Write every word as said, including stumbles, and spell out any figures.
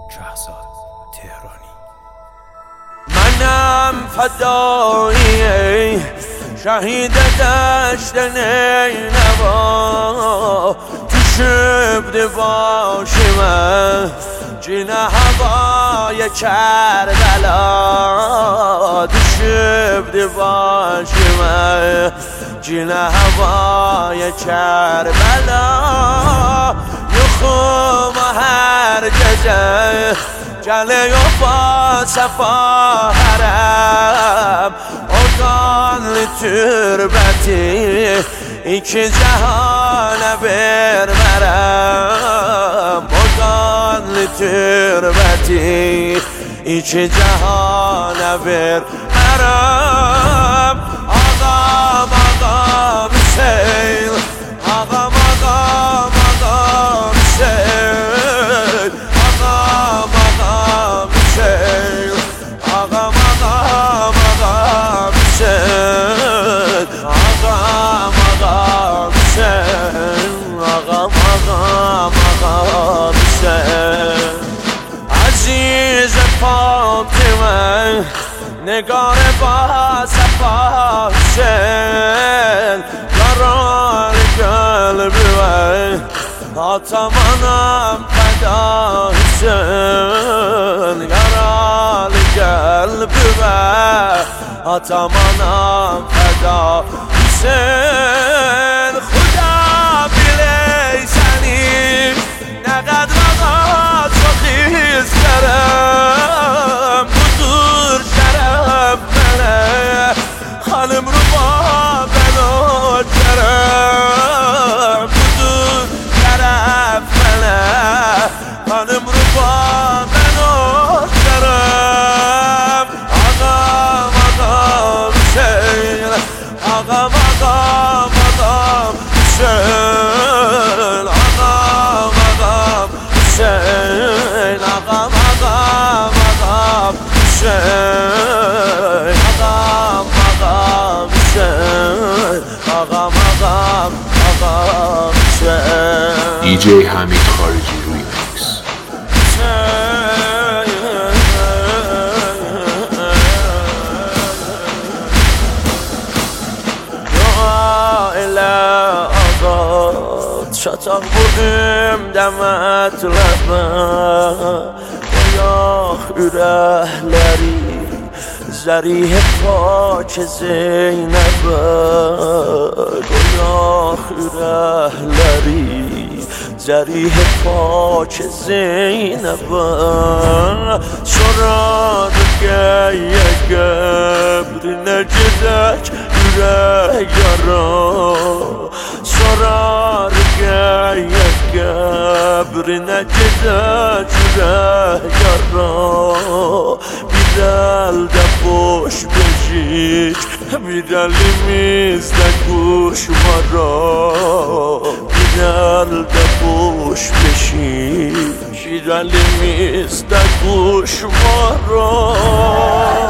شهرزاد تهرانی. منم فدایی شهید دشت نینوا، تو شبد باشم جین هوای کربلا، تو شبد باشم جین هوای کربلا. یخم هر گزه جله و با صفا حرم، اگان تربتی ایک جهان برمرم، اگان تربتی ایک جهان برمرم. آقام آقام سیل، آقام آقام آقام سیل، آقام آقام سیل، آقام آقام آقام سیل، آقام آقام سیل، آقام آقام آقام سیل. عزیز فاطمه نگار با صفا حسین، قرار قلب وی آتمانم فدا حسین، قرار قلب وی آتمانم فدا حسین. خدا بلیسنی نقد وقت و خیز کرم، بزرگ شرف منه خانم رو با بنا کرم، بزرگ شرف منه خانم رو با بنا کرم. آقام آقام حسین، آقام آقام آقام حسین، آقام آقام حسین، آقام آقام آقام حسین، آقام آقام حسین، آقام آقام آقام حسین. دی جی حمید خارجی ریمیکس. شتاق بودیم دمت لبه گیاه ürəkləri زریح پاک زینبه، گیاه ürəkləri زریح پاک زینبه. sorar gəyə qəbrinə gedək ürək yara، sorar gəyə qəbrinə gedək ürək yara. Bir əldə boş beşik, bir əlimizdə quş mara، bir əldə boş beşik, bir əlimizdə quş mara.